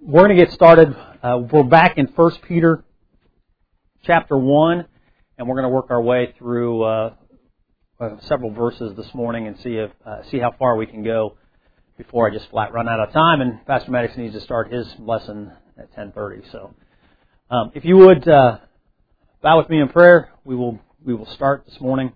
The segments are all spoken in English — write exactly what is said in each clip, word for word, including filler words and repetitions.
we're going to get started. Uh, we're back in First Peter chapter one, and we're going to work our way through uh, uh, several verses this morning and see if uh, see how far we can go before I just flat run out of time. And Pastor Maddox needs to start his lesson at ten thirty. So, um, if you would uh, bow with me in prayer, we will we will start this morning.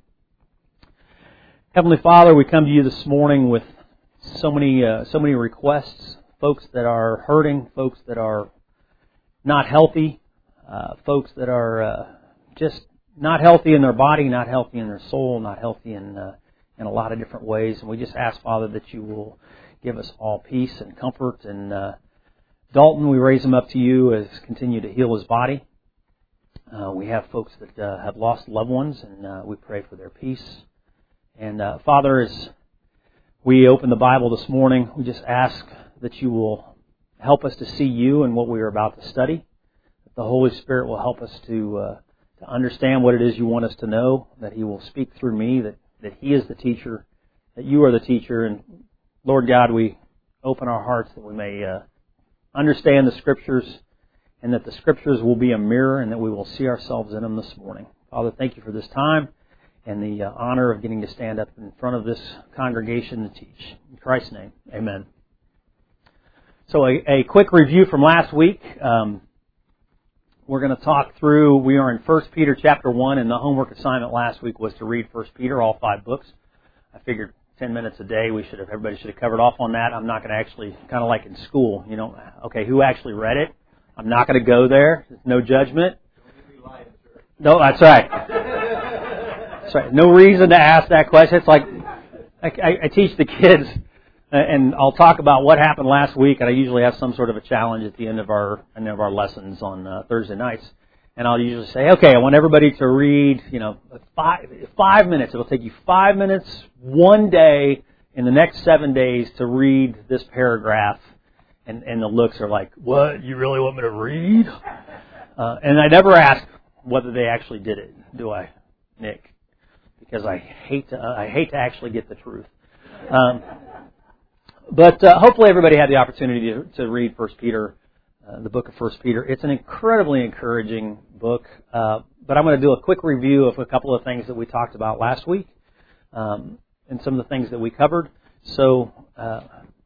Heavenly Father, we come to you this morning with so many uh, so many requests. Folks that are hurting, folks that are not healthy, uh, folks that are uh, just not healthy in their body, not healthy in their soul, not healthy in uh, in a lot of different ways. And we just ask, Father, that you will give us all peace and comfort. And uh, Dalton, we raise him up to you as continue to heal his body. Uh, we have folks that uh, have lost loved ones, and uh, we pray for their peace. And uh, Father, as we open the Bible this morning, we just ask that you will help us to see you and what we are about to study. That the Holy Spirit will help us to uh, to understand what it is you want us to know. That He will speak through me. That that He is the teacher. That you are the teacher. And Lord God, we open our hearts that we may uh, understand the Scriptures, and that the Scriptures will be a mirror, and that we will see ourselves in them this morning. Father, thank you for this time and the uh, honor of getting to stand up in front of this congregation to teach. In Christ's name, amen. So a, a quick review from last week. Um, we're going to talk through, we are in First Peter chapter one, and the homework assignment last week was to read First Peter, all five books. I figured ten minutes a day, we should have everybody should have covered off on that. I'm not going to actually, kind of like in school, you know, okay, who actually read it? I'm not going to go there. There's no judgment. No, that's right. That's right. No reason to ask that question. It's like, I, I, I teach the kids, and I'll talk about what happened last week, and I usually have some sort of a challenge at the end of our end of our lessons on uh, Thursday nights. And I'll usually say, okay, I want everybody to read, you know, five, five minutes. It'll take you five minutes one day in the next seven days to read this paragraph. And, and the looks are like, what? You really want me to read? Uh, and I never ask whether they actually did it, do I, Nick? Because I hate to, uh, I hate to actually get the truth. Um, But uh, hopefully everybody had the opportunity to, to read First Peter, uh, the book of First Peter. It's an incredibly encouraging book. Uh, but I'm going to do a quick review of a couple of things that we talked about last week, um, and some of the things that we covered. So uh,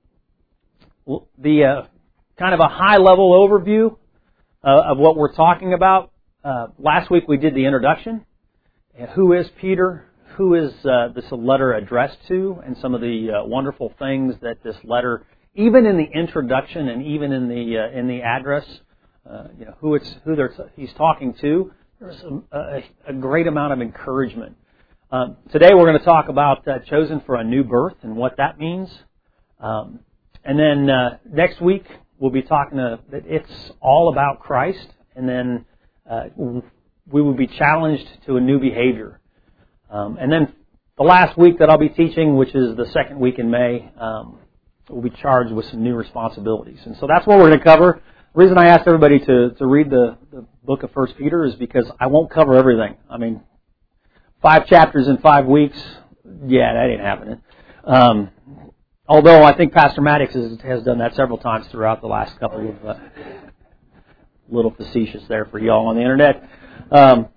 the uh, kind of a high-level overview uh, of what we're talking about. Uh, last week we did the introduction. And who is Peter? Who is uh, this letter addressed to, and some of the uh, wonderful things that this letter, even in the introduction and even in the uh, in the address, uh, you know, who it's who they're, he's talking to. There's a, a, a great amount of encouragement. Um, today we're going to talk about uh, chosen for a new birth and what that means, um, and then uh, next week we'll be talking to, that it's all about Christ, and then uh, we will be challenged to a new behavior. Um, and then the last week that I'll be teaching, which is the second week in May, um, we'll be charged with some new responsibilities. And so that's what we're going to cover. The reason I asked everybody to, to read the, the book of First Peter is because I won't cover everything. I mean, five chapters in five weeks, yeah, that ain't happening. Um, although I think Pastor Maddox has, has done that several times throughout the last couple of, uh, little facetious there for y'all on the internet. Um,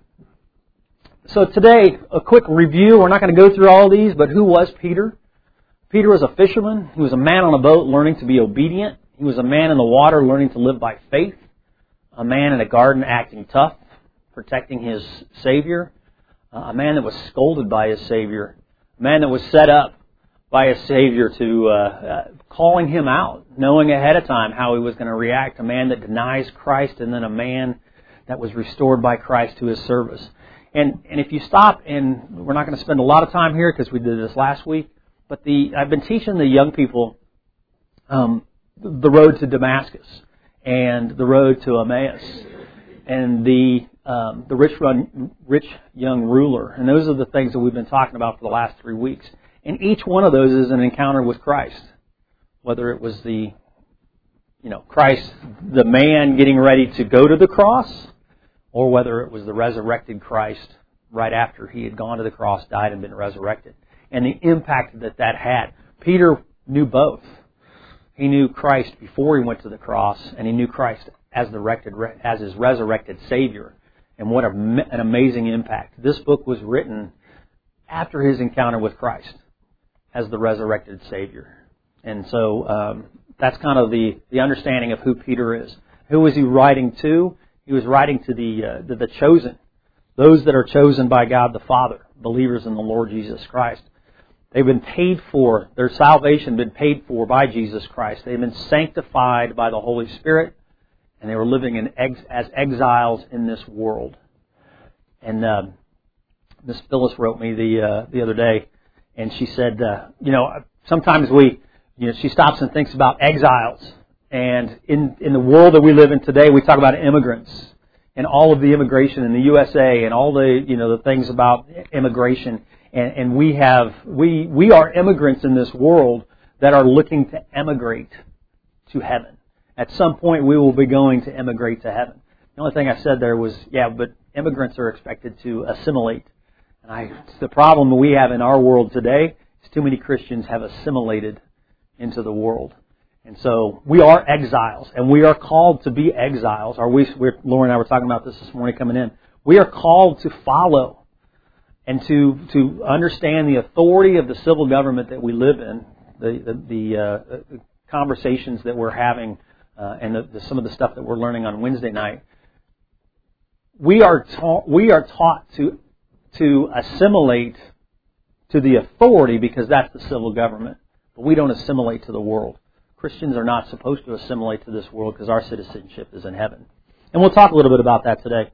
So today, a quick review. We're not going to go through all of these, but who was Peter? Peter was a fisherman. He was a man on a boat learning to be obedient. He was a man in the water learning to live by faith. A man in a garden acting tough, protecting his Savior. Uh, a man that was scolded by his Savior. A man that was set up by his Savior to uh, uh, calling him out, knowing ahead of time how he was going to react. A man that denies Christ, and then a man that was restored by Christ to his service. And and if you stop, and we're not going to spend a lot of time here because we did this last week, but the I've been teaching the young people um, the road to Damascus and the road to Emmaus and the um, the rich run, rich young ruler, and those are the things that we've been talking about for the last three weeks. And each one of those is an encounter with Christ, whether it was the you know Christ, the man getting ready to go to the cross, or whether it was the resurrected Christ right after he had gone to the cross, died, and been resurrected. And the impact that that had. Peter knew both. He knew Christ before He went to the cross, and He knew Christ as the resurrected, as His resurrected Savior. And what a, an amazing impact. This book was written after His encounter with Christ as the resurrected Savior. And so um, that's kind of the, the understanding of who Peter is. Who was he writing to? He was writing to the, uh, the the chosen, those that are chosen by God the Father, believers in the Lord Jesus Christ. They've been paid for, their salvation been paid for by Jesus Christ. They've been sanctified by the Holy Spirit, and they were living in ex, as exiles in this world. And uh, Miss Phyllis wrote me the uh, the other day, and she said, uh, you know, sometimes we, you know, she stops and thinks about exiles. And in, in the world that we live in today, we talk about immigrants and all of the immigration in the U S A and all the, you know, the things about immigration. And, and we have, we, we are immigrants in this world that are looking to emigrate to heaven. At some point, we will be going to emigrate to heaven. The only thing I said there was, yeah, but immigrants are expected to assimilate. And I, the problem that we have in our world today is too many Christians have assimilated into the world. And so we are exiles, and we are called to be exiles. Or we, we're, Laura and I were talking about this this morning coming in. We are called to follow and to to understand the authority of the civil government that we live in, the the, the uh, conversations that we're having, uh, and the, the, some of the stuff that we're learning on Wednesday night. We are taught we are taught to to assimilate to the authority because that's the civil government, but we don't assimilate to the world. Christians are not supposed to assimilate to this world because our citizenship is in heaven. And we'll talk a little bit about that today.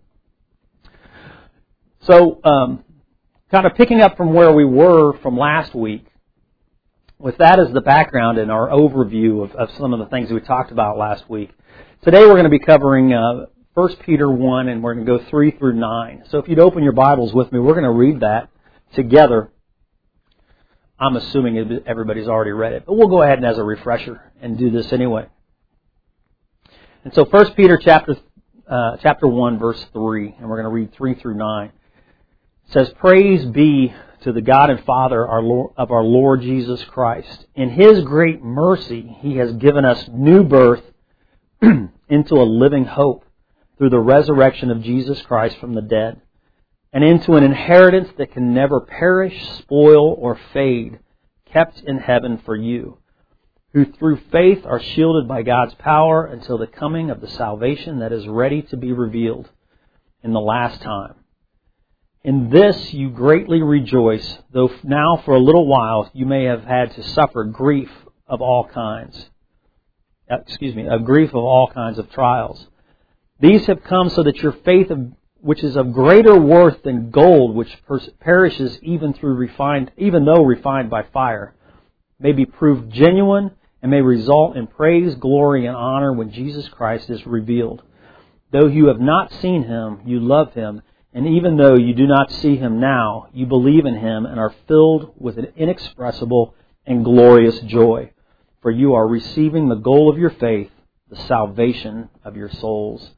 So, um, kind of picking up from where we were from last week, with that as the background and our overview of, of some of the things we talked about last week, today we're going to be covering uh, First Peter one, and we're going to go three through nine. So if you'd open your Bibles with me, we're going to read that together. I'm assuming everybody's already read it, but we'll go ahead and as a refresher and do this anyway. And so First Peter chapter uh, chapter one, verse three, and we're going to read three through nine. It says, "Praise be to the God and Father our Lord, of our Lord Jesus Christ. In His great mercy, He has given us new birth into a living hope through the resurrection of Jesus Christ from the dead, and into an inheritance that can never perish, spoil, or fade, kept in heaven for you, who through faith are shielded by God's power until the coming of the salvation that is ready to be revealed in the last time. In this you greatly rejoice, though now for a little while you may have had to suffer grief of all kinds. Excuse me, a grief of all kinds of trials. These have come so that your faith of which is of greater worth than gold, which perishes even through refined, even though refined by fire, may be proved genuine and may result in praise, glory, and honor when Jesus Christ is revealed. Though you have not seen Him, you love Him, and even though you do not see Him now, you believe in Him and are filled with an inexpressible and glorious joy, for you are receiving the goal of your faith, the salvation of your souls."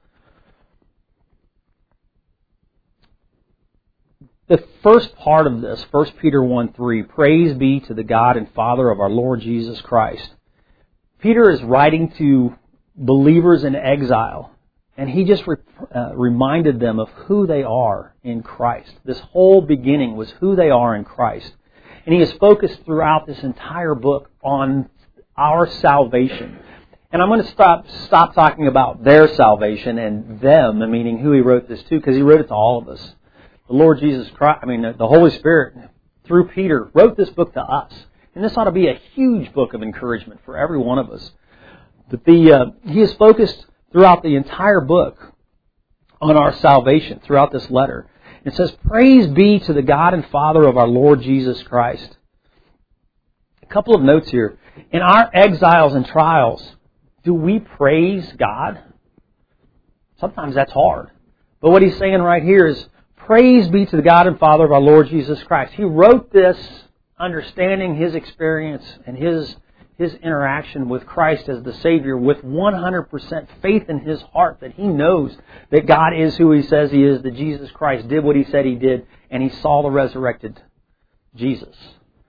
The first part of this, First Peter one three, praise be to the God and Father of our Lord Jesus Christ. Peter is writing to believers in exile, and he just re- uh, reminded them of who they are in Christ. This whole beginning was who they are in Christ. And he is focused throughout this entire book on our salvation. And I'm going to stop stop talking about their salvation and them, meaning who he wrote this to, because he wrote it to all of us. The Lord Jesus Christ, I mean, the Holy Spirit, through Peter, wrote this book to us. And this ought to be a huge book of encouragement for every one of us. But the uh, he is focused throughout the entire book on our salvation, throughout this letter. It says, "Praise be to the God and Father of our Lord Jesus Christ." A couple of notes here. In our exiles and trials, do we praise God? Sometimes that's hard. But what he's saying right here is, praise be to the God and Father of our Lord Jesus Christ. He wrote this understanding His experience and His His interaction with Christ as the Savior with one hundred percent faith in His heart that He knows that God is who He says He is, that Jesus Christ did what He said He did, and He saw the resurrected Jesus.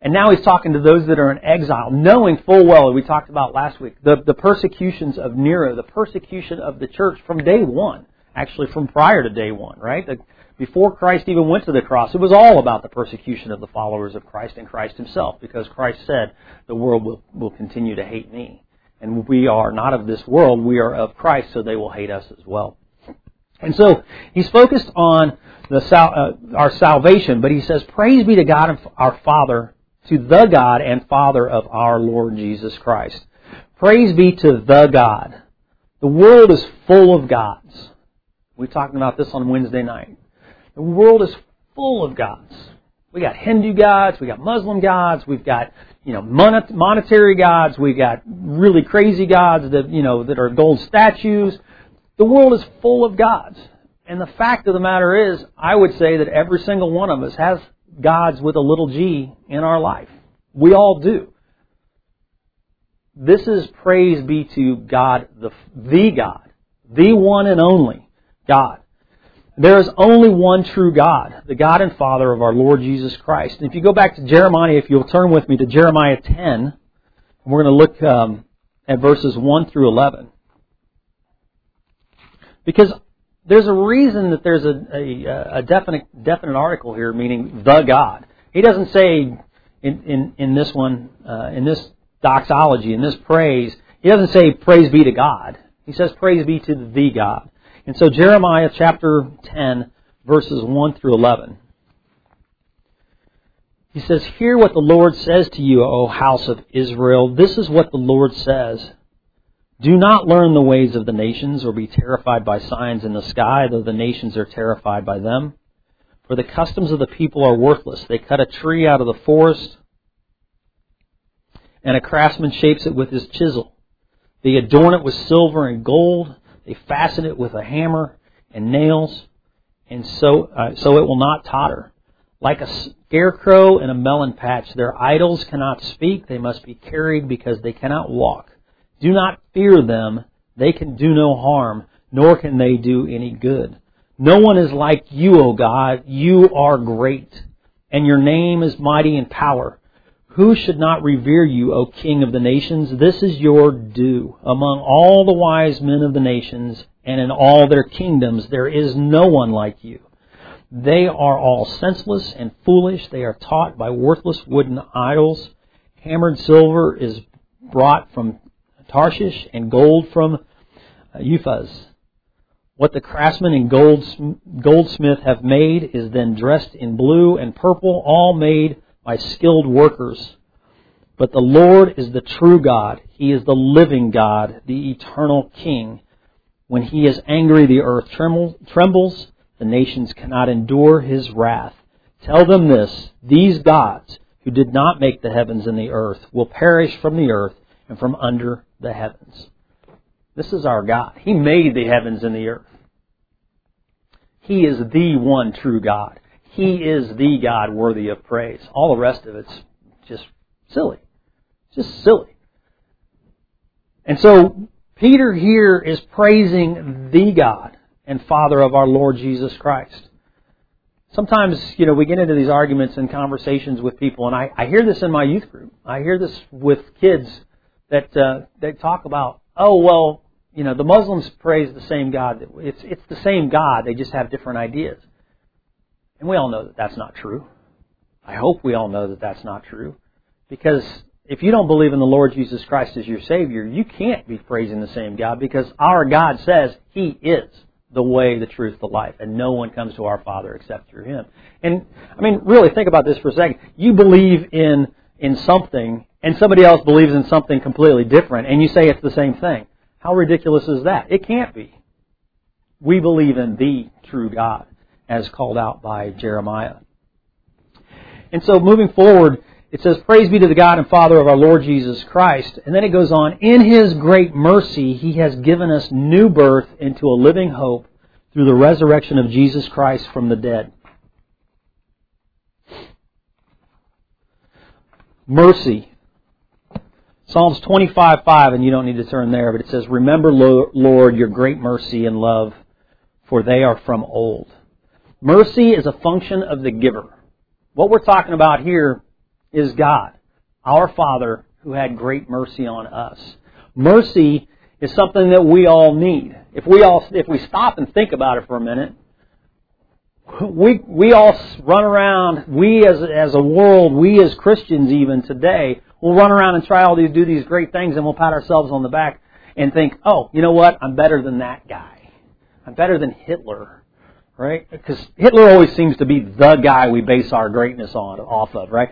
And now he's talking to those that are in exile, knowing full well, we talked about last week, the, the persecutions of Nero, the persecution of the church from day one, actually from prior to day one, right? The, before Christ even went to the cross, it was all about the persecution of the followers of Christ and Christ himself, because Christ said, the world will, will continue to hate me. And we are not of this world, we are of Christ, so they will hate us as well. And so he's focused on the uh, our salvation, but he says, praise be to God and our Father, to the God and Father of our Lord Jesus Christ. Praise be to the God. The world is full of gods. We talked about this on Wednesday night. The world is full of gods. We got Hindu gods, we got Muslim gods, we've got, you know, monetary gods, we got really crazy gods that, you know, that are gold statues. The world is full of gods. And the fact of the matter is, I would say that every single one of us has gods with a little g in our life. We all do. This is praise be to God, the, the God, the one and only God. There is only one true God, the God and Father of our Lord Jesus Christ. And if you go back to Jeremiah, if you'll turn with me to Jeremiah ten, we're going to look um, at verses one through eleven. Because there's a reason that there's a, a, a definite definite article here, meaning the God. He doesn't say in, in, in this one, uh, in this doxology, in this praise, he doesn't say praise be to God. He says praise be to the God. And so Jeremiah chapter ten, verses one through eleven. He says, hear what the Lord says to you, O house of Israel. This is what the Lord says. Do not learn the ways of the nations or be terrified by signs in the sky, though the nations are terrified by them. For the customs of the people are worthless. They cut a tree out of the forest, and a craftsman shapes it with his chisel. They adorn it with silver and gold. They fasten it with a hammer and nails, and so uh, so it will not totter. Like a scarecrow in a melon patch, their idols cannot speak. They must be carried because they cannot walk. Do not fear them. They can do no harm, nor can they do any good. No one is like you, O God. You are great, and your name is mighty in power. Who should not revere you, O King of the nations? This is your due. Among all the wise men of the nations, and in all their kingdoms, there is no one like you. They are all senseless and foolish. They are taught by worthless wooden idols. Hammered silver is brought from Tarshish, and gold from Uphaz. What the craftsman and gold, goldsmith have made is then dressed in blue and purple, all made by skilled workers. But the Lord is the true God. He is the living God, the eternal King. When He is angry, the earth trembles. The nations cannot endure His wrath. Tell them this, these gods who did not make the heavens and the earth will perish from the earth and from under the heavens. This is our God. He made the heavens and the earth. He is the one true God. He is the God worthy of praise. All the rest of it's just silly. Just silly. And so Peter here is praising the God and Father of our Lord Jesus Christ. Sometimes, you know, we get into these arguments and conversations with people, and I, I hear this in my youth group. I hear this with kids that uh, they talk about, oh, well, you know, the Muslims praise the same God. It's it's the same God. They just have different ideas. And we all know that that's not true. I hope we all know that that's not true. Because if you don't believe in the Lord Jesus Christ as your Savior, you can't be praising the same God, because our God says He is the way, the truth, the life, and no one comes to our Father except through Him. And, I mean, really think about this for a second. You believe in in something, and somebody else believes in something completely different, and you say it's the same thing. How ridiculous is that? It can't be. We believe in the true God, as called out by Jeremiah. And so moving forward, it says, praise be to the God and Father of our Lord Jesus Christ. And then it goes on, in His great mercy, He has given us new birth into a living hope through the resurrection of Jesus Christ from the dead. Mercy. Psalms twenty-five five, and you don't need to turn there, but it says, remember, Lord, your great mercy and love, for they are from old. Mercy is a function of the giver. What we're talking about here is God, our Father, who had great mercy on us. Mercy is something that we all need. If we all, if we stop and think about it for a minute, we we all run around. We as as a world, we as Christians even today, will run around and try all these do these great things, and we'll pat ourselves on the back and think, oh, you know what? I'm better than that guy. I'm better than Hitler. Right? Because Hitler always seems to be the guy we base our greatness on off of, right?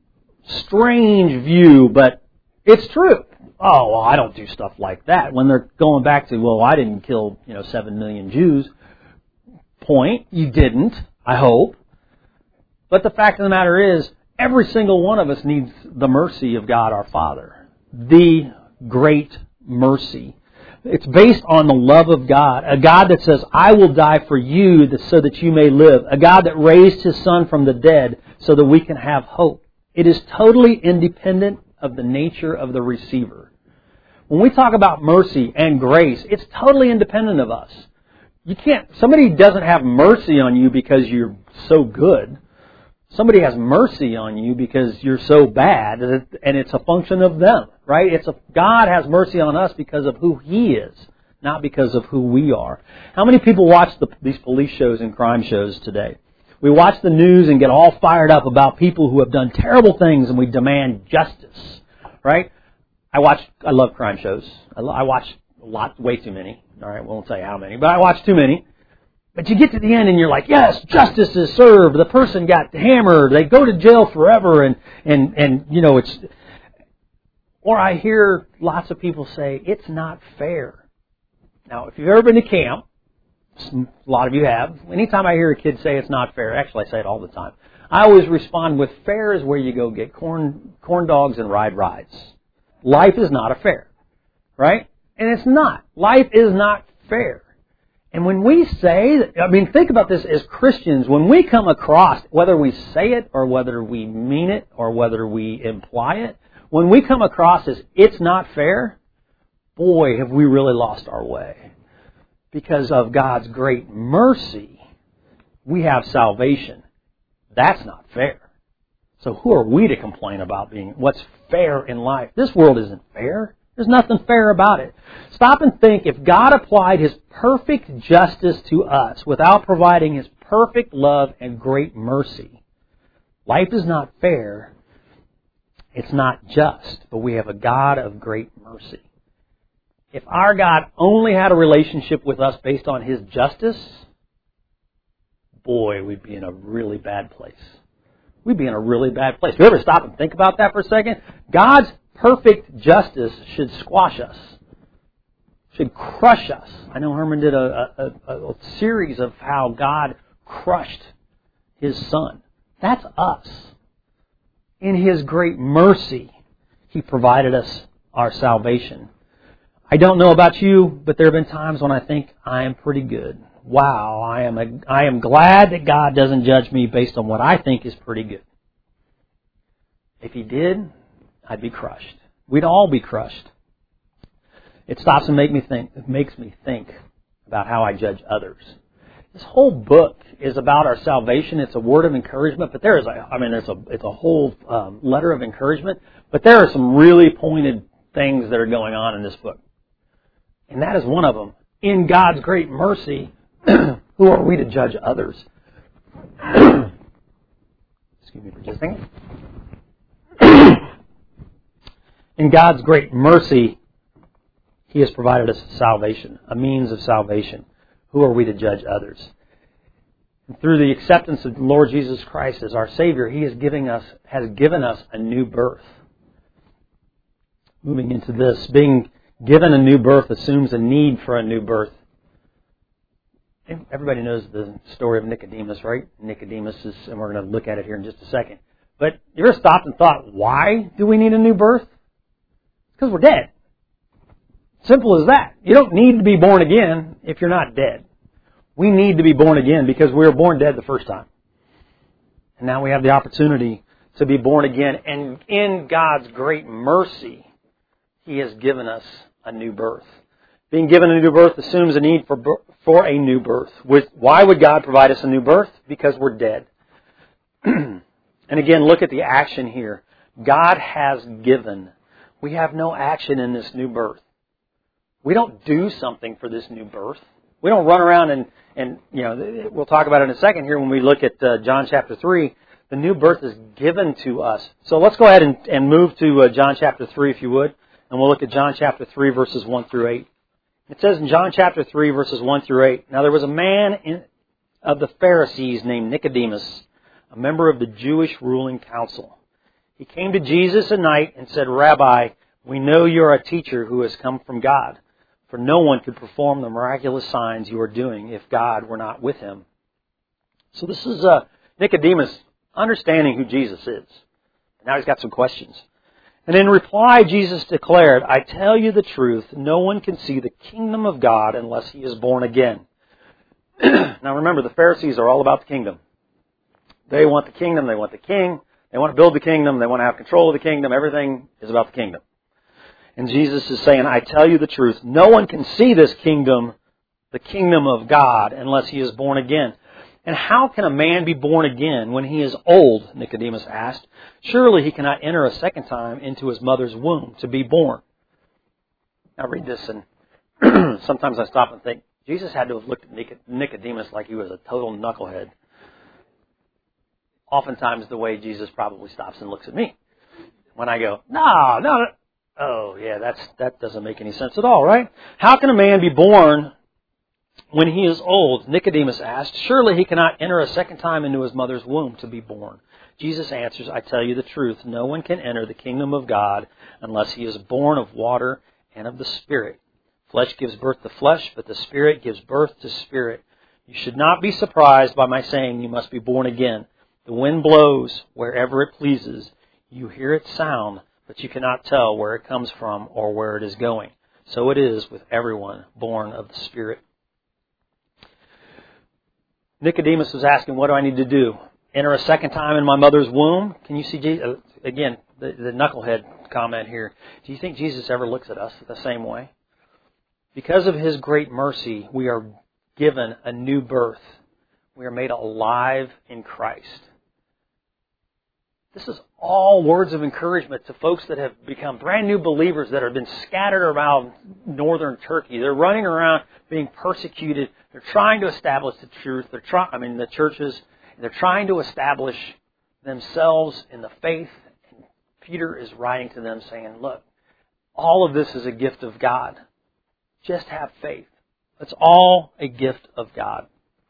Strange view, but it's true. Oh, well, I don't do stuff like that. When they're going back to, well, I didn't kill, you know, seven million Jews. Point, you didn't, I hope. But the fact of the matter is, every single one of us needs the mercy of God our Father. The great mercy. It's based on the love of God. A God that says, I will die for you so that you may live. A God that raised His Son from the dead so that we can have hope. It is totally independent of the nature of the receiver. When we talk about mercy and grace, it's totally independent of us. You can't, somebody doesn't have mercy on you because you're so good. Somebody has mercy on you because you're so bad, and it's a function of them, right? It's a, God has mercy on us because of who He is, not because of who we are. How many people watch the, these police shows and crime shows today? We watch the news and get all fired up about people who have done terrible things, and we demand justice, right? I watch, I love crime shows. I, lo- I watch a lot, way too many. All right, won't say how many, but I watch too many. But you get to the end and you're like, yes, justice is served. The person got hammered. They go to jail forever. And, and, and you know, it's... Or I hear lots of people say, it's not fair. Now, if you've ever been to camp, a lot of you have, anytime I hear a kid say it's not fair, actually I say it all the time, I always respond with, fair is where you go get corn, corn dogs and ride rides. Life is not a fair, right? And it's not. Life is not fair. And when we say, I mean, think about this as Christians. When we come across, whether we say it or whether we mean it or whether we imply it, when we come across as it's not fair, boy, have we really lost our way. Because of God's great mercy, we have salvation. That's not fair. So who are we to complain about being what's fair in life? This world isn't fair. There's nothing fair about it. Stop and think, if God applied His perfect justice to us without providing His perfect love and great mercy, life is not fair, it's not just, but we have a God of great mercy. If our God only had a relationship with us based on His justice, boy, we'd be in a really bad place. We'd be in a really bad place. If you ever stop and think about that for a second, God's perfect justice should squash us, should crush us. I know Herman did a, a, a, a series of how God crushed His Son. That's us. In His great mercy, He provided us our salvation. I don't know about you, but there have been times when I think I am pretty good. Wow, I am a, I am glad that God doesn't judge me based on what I think is pretty good. If He did, I'd be crushed. We'd all be crushed. It stops and make me think. It makes me think about how I judge others. This whole book is about our salvation. It's a word of encouragement, but there is, a, I mean, it's a it's a whole um, letter of encouragement. But there are some really pointed things that are going on in this book, and that is one of them. In God's great mercy, who are we to judge others? Excuse me for just a second. In God's great mercy, He has provided us salvation, a means of salvation. Who are we to judge others? And through the acceptance of the Lord Jesus Christ as our Savior, He is giving us, has given us a new birth. Moving into this, being given a new birth assumes a need for a new birth. Everybody knows the story of Nicodemus, right? Nicodemus is, and we're going to look at it here in just a second. But you ever stopped and thought, why do we need a new birth? Because we're dead. Simple as that. You don't need to be born again if you're not dead. We need to be born again because we were born dead the first time. And now we have the opportunity to be born again. And in God's great mercy, He has given us a new birth. Being given a new birth assumes a need for for a new birth. Why would God provide us a new birth? Because we're dead. And again, look at the action here. God has given. We have no action in this new birth. We don't do something for this new birth. We don't run around and, and you know, we'll talk about it in a second here when we look at uh, John chapter three. The new birth is given to us. So let's go ahead and, and move to uh, John chapter three, if you would. And we'll look at John chapter three, verses one through eight. It says in John chapter three, verses one through eight, Now there was a man in, of the Pharisees named Nicodemus, a member of the Jewish ruling council. He came to Jesus at night and said, Rabbi, we know you are a teacher who has come from God. For no one could perform the miraculous signs you are doing if God were not with him. So this is uh, Nicodemus understanding who Jesus is. Now he's got some questions. And in reply, Jesus declared, I tell you the truth, no one can see the kingdom of God unless he is born again. Now remember, the Pharisees are all about the kingdom. They want the kingdom, they want the king, they want to build the kingdom, they want to have control of the kingdom, everything is about the kingdom. And Jesus is saying, I tell you the truth, no one can see this kingdom, the kingdom of God, unless he is born again. And how can a man be born again when he is old? Nicodemus asked. Surely he cannot enter a second time into his mother's womb to be born. I read this and sometimes I stop and think, Jesus had to have looked at Nicodemus like he was a total knucklehead. Oftentimes the way Jesus probably stops and looks at me. When I go, no, no, no. Oh, yeah, that's that doesn't make any sense at all, right? How can a man be born when he is old? Nicodemus asked. Surely he cannot enter a second time into his mother's womb to be born. Jesus answers, I tell you the truth, no one can enter the kingdom of God unless he is born of water and of the Spirit. Flesh gives birth to flesh, but the Spirit gives birth to spirit. You should not be surprised by my saying you must be born again. The wind blows wherever it pleases. You hear its sound, but you cannot tell where it comes from or where it is going. So it is with everyone born of the Spirit. Nicodemus was asking, what do I need to do? Enter a second time in my mother's womb? Can you see, Jesus? Again, the, the knucklehead comment here. Do you think Jesus ever looks at us the same way? Because of his great mercy, we are given a new birth. We are made alive in Christ. This is all words of encouragement to folks that have become brand new believers that have been scattered around northern Turkey. They're running around being persecuted. They're trying to establish the truth. They're trying, I mean, the churches, they're trying to establish themselves in the faith. And Peter is writing to them saying, look, all of this is a gift of God. Just have faith. It's all a gift of God.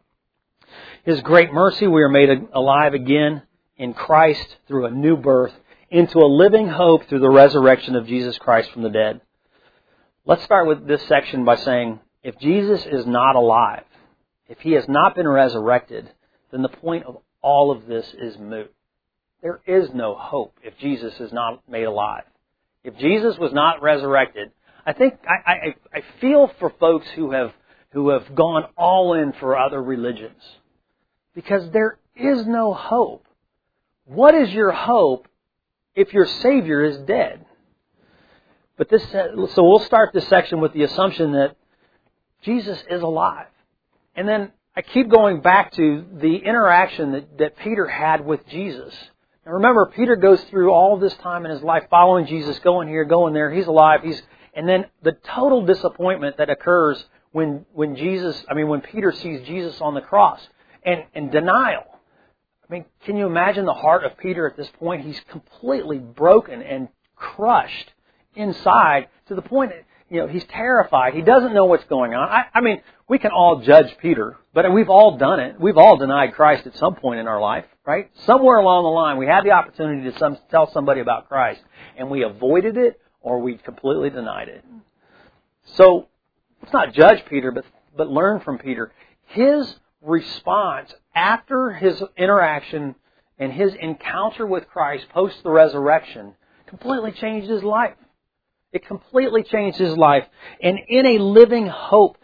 His great mercy, we are made alive again in Christ through a new birth into a living hope through the resurrection of Jesus Christ from the dead. Let's start with this section by saying, if Jesus is not alive, if he has not been resurrected, then the point of all of this is moot. There is no hope if Jesus is not made alive. If Jesus was not resurrected, I think I, I, I feel for folks who have who have gone all in for other religions, because there is no hope. What is your hope if your Savior is dead? But this, so we'll start this section with the assumption that Jesus is alive. And then I keep going back to the interaction that, that Peter had with Jesus. And remember, Peter goes through all this time in his life following Jesus, going here, going there. He's alive. He's, and then the total disappointment that occurs when, when Jesus, I mean, when Peter sees Jesus on the cross, and, and denial. I mean, can you imagine the heart of Peter at this point? He's completely broken and crushed inside to the point that, you know, he's terrified. He doesn't know what's going on. I, I mean, we can all judge Peter, but we've all done it. We've all denied Christ at some point in our life, right? Somewhere along the line, we had the opportunity to some, tell somebody about Christ, and we avoided it or we completely denied it. So let's not judge Peter, but, but learn from Peter. His response after his interaction and his encounter with Christ post the resurrection completely changed his life. It completely changed his life. And in a living hope,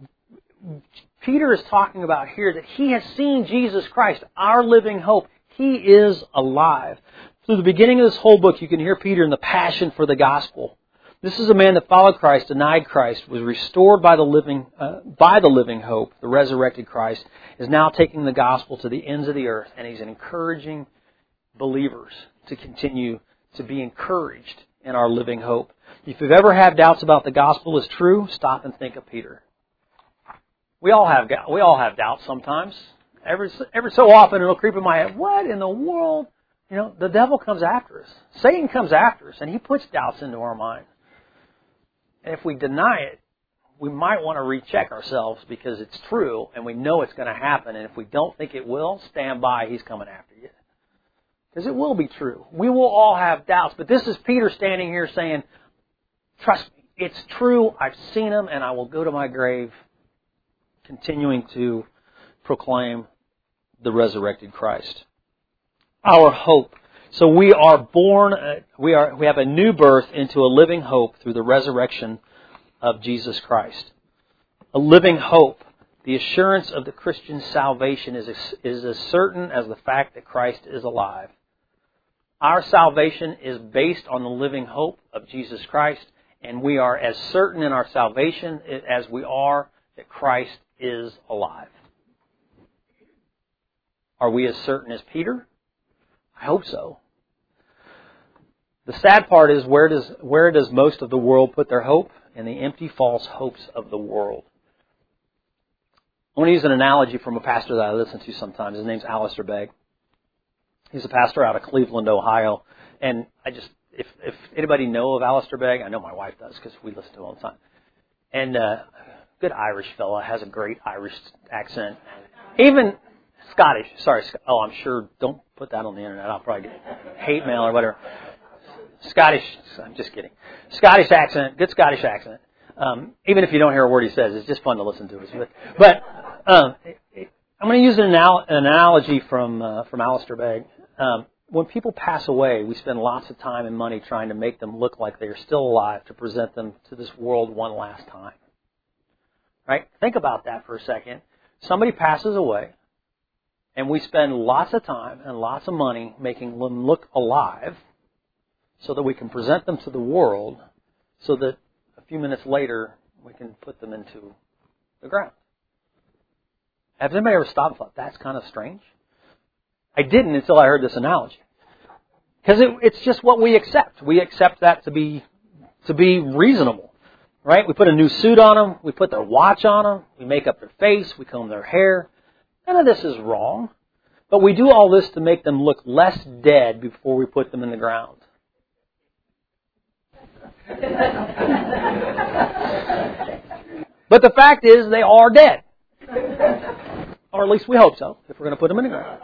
Peter is talking about here that he has seen Jesus Christ, our living hope. He is alive. Through the beginning of this whole book, you can hear Peter in the passion for the gospel. This is a man that followed Christ, denied Christ, was restored by the living uh, by the living hope, the resurrected Christ, is now taking the gospel to the ends of the earth, and he's encouraging believers to continue to be encouraged in our living hope. If you've ever had doubts about the gospel is true, stop and think of Peter. We all have we all have doubts sometimes. Every every so often it'll creep in my head. What in the world? You know, the devil comes after us. Satan comes after us, and he puts doubts into our mind. And if we deny it, we might want to recheck ourselves because it's true, and we know it's going to happen. And if we don't think it will, stand by. He's coming after you. Because it will be true. We will all have doubts. But this is Peter standing here saying, trust me, it's true. I've seen him, and I will go to my grave continuing to proclaim the resurrected Christ. Our hope. So we are born, we are we have a new birth into a living hope through the resurrection of Jesus Christ. A living hope. The assurance of the Christian's salvation is, is as certain as the fact that Christ is alive. Our salvation is based on the living hope of Jesus Christ, and we are as certain in our salvation as we are that Christ is alive. Are we as certain as Peter? I hope so. The sad part is, where does where does most of the world put their hope? In the empty, false hopes of the world. I want to use an analogy from a pastor that I listen to sometimes. His name's Alistair Begg. He's a pastor out of Cleveland, Ohio. And I just, if, if anybody know of Alistair Begg, I know my wife does because we listen to him all the time. And uh, good Irish fella, has a great Irish accent. Even Scottish, sorry, oh, I'm sure, don't put that on the internet. I'll probably get hate mail or whatever. Scottish, I'm just kidding. Scottish accent, good Scottish accent. Um, even if you don't hear a word he says, it's just fun to listen to. But, but um, I'm going to use an, anal- an analogy from uh, from Alistair Begg. Um, when people pass away, we spend lots of time and money trying to make them look like they are still alive to present them to this world one last time. Right? Think about that for a second. Somebody passes away, and we spend lots of time and lots of money making them look alive so that we can present them to the world so that a few minutes later we can put them into the ground. Has anybody ever stopped and thought, that's kind of strange? I didn't until I heard this analogy. Because it, it's just what we accept. We accept that to be to be reasonable. Right? We put a new suit on them. We put their watch on them. We make up their face. We comb their hair. None of this is wrong. But we do all this to make them look less dead before we put them in the ground. But the fact is, they are dead. Or at least we hope so, if we're going to put them in the ground.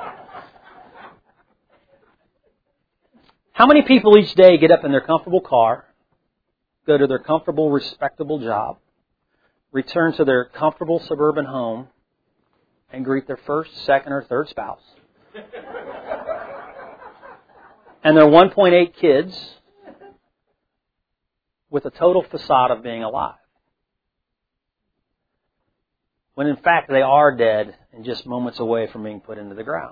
How many people each day get up in their comfortable car, go to their comfortable, respectable job, return to their comfortable suburban home, and greet their first, second, or third spouse, and their one point eight kids, with a total facade of being alive? When in fact they are dead and just moments away from being put into the ground.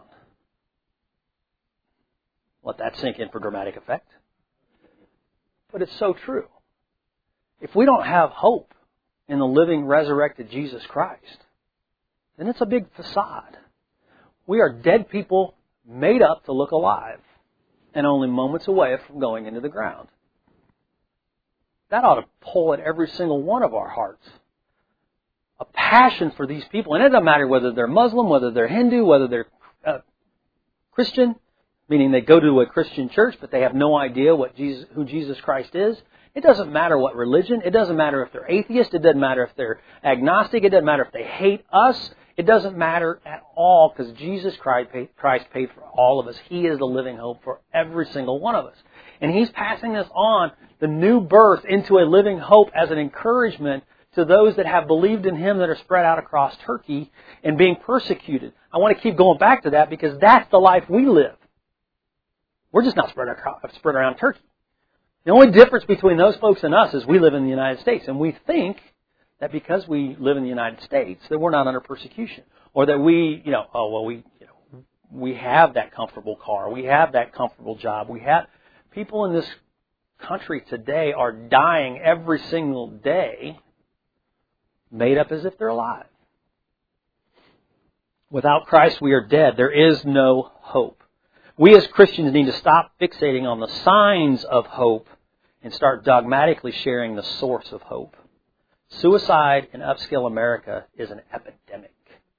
Let that sink in for dramatic effect. But it's so true. If we don't have hope in the living, resurrected Jesus Christ, then it's a big facade. We are dead people made up to look alive and only moments away from going into the ground. That ought to pull at every single one of our hearts. A passion for these people. And it doesn't matter whether they're Muslim, whether they're Hindu, whether they're uh, Christian, meaning they go to a Christian church, but they have no idea what Jesus, who Jesus Christ is. It doesn't matter what religion. It doesn't matter if they're atheist. It doesn't matter if they're agnostic. It doesn't matter if they hate us. It doesn't matter at all because Jesus Christ paid, Christ paid for all of us. He is the living hope for every single one of us. And He's passing us on, the new birth, into a living hope as an encouragement to those that have believed in Him that are spread out across Turkey and being persecuted. I want to keep going back to that because that's the life we live. We're just not spread, across, spread around Turkey. The only difference between those folks and us is we live in the United States, and we think that because we live in the United States that we're not under persecution, or that we, you know, oh well, we, you know, we have that comfortable car, we have that comfortable job, we have people in this country today are dying every single day, made up as if they're alive. Without Christ, we are dead. There is no hope. We as Christians need to stop fixating on the signs of hope and start dogmatically sharing the source of hope. Suicide in upscale America is an epidemic.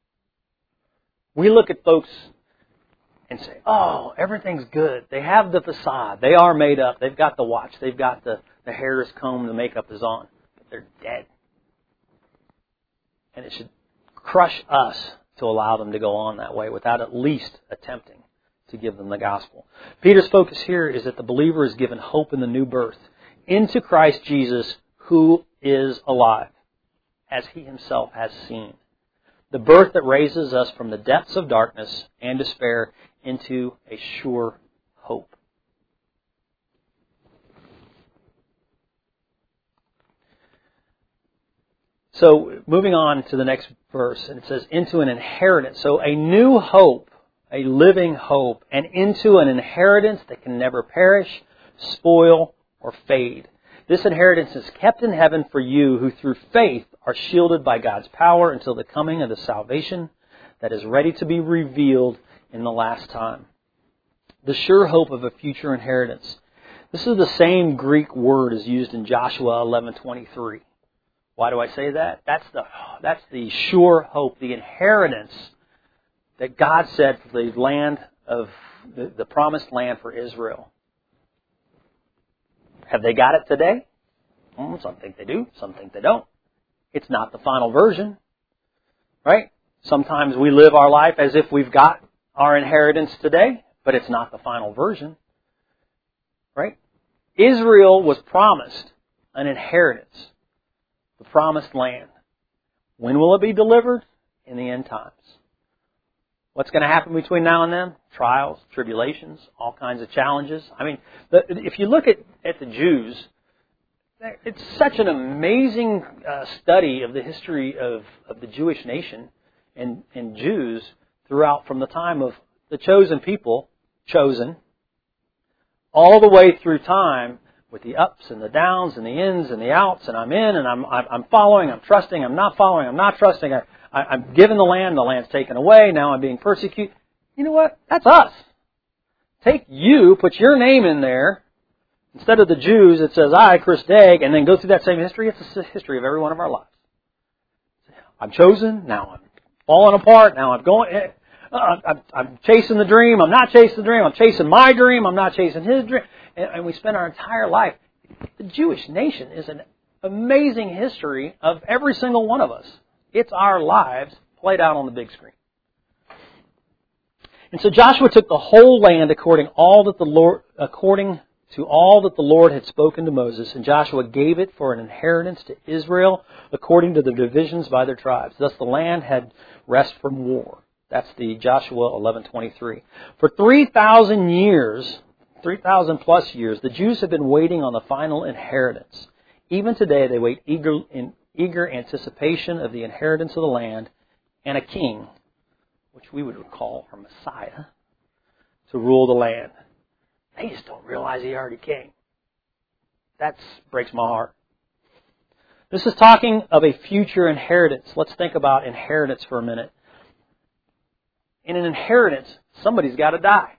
We look at folks and say, oh, everything's good. They have the facade. They are made up. They've got the watch. They've got the, the hair is combed. The makeup is on. But they're dead. And it should crush us to allow them to go on that way without at least attempting to give them the gospel. Peter's focus here is that the believer is given hope in the new birth into Christ Jesus, who is alive, as He Himself has seen. The birth that raises us from the depths of darkness and despair into a sure hope. So, moving on to the next verse, and it says, into an inheritance. So, a new hope, a living hope, and into an inheritance that can never perish, spoil, or fade. This inheritance is kept in heaven for you who through faith are shielded by God's power until the coming of the salvation that is ready to be revealed in the last time. The sure hope of a future inheritance. This is the same Greek word as used in Joshua eleven twenty-three. Why do I say that? That's the that's the sure hope, the inheritance that God said for the land of the, the promised land for Israel. Have they got it today? Well, some think they do, some think they don't. It's not the final version, right? Sometimes we live our life as if we've got our inheritance today, but it's not the final version, right? Israel was promised an inheritance, the promised land. When will it be delivered? In the end times. What's going to happen between now and then? Trials, tribulations, all kinds of challenges. I mean, the, if you look at, at the Jews, it's such an amazing uh, study of the history of, of the Jewish nation and, and Jews throughout from the time of the chosen people, chosen, all the way through time with the ups and the downs and the ins and the outs, and I'm in and I'm I'm following, I'm trusting, I'm not following, I'm not trusting, I, I, I'm given the land, the land's taken away, now I'm being persecuted. You know what? That's us. Take you, put your name in there. Instead of the Jews, it says, I, Chris Degg, and then go through that same history. It's the history of every one of our lives. I'm chosen, now I'm falling apart, now I'm going, uh, I'm, I'm chasing the dream, I'm not chasing the dream, I'm chasing my dream, I'm not chasing his dream. And, and we spend our entire life. The Jewish nation is an amazing history of every single one of us. It's our lives played out on the big screen. And so Joshua took the whole land according all that the Lord, according to all that the Lord had spoken to Moses, and Joshua gave it for an inheritance to Israel according to the divisions by their tribes. Thus the land had rest from war. That's the Joshua eleven twenty-three. For three thousand years, three thousand plus years, the Jews have been waiting on the final inheritance. Even today they wait eager, in eager anticipation of the inheritance of the land and a king, which we would call our Messiah, to rule the land. They just don't realize He already came. That breaks my heart. This is talking of a future inheritance. Let's think about inheritance for a minute. In an inheritance, somebody's got to die.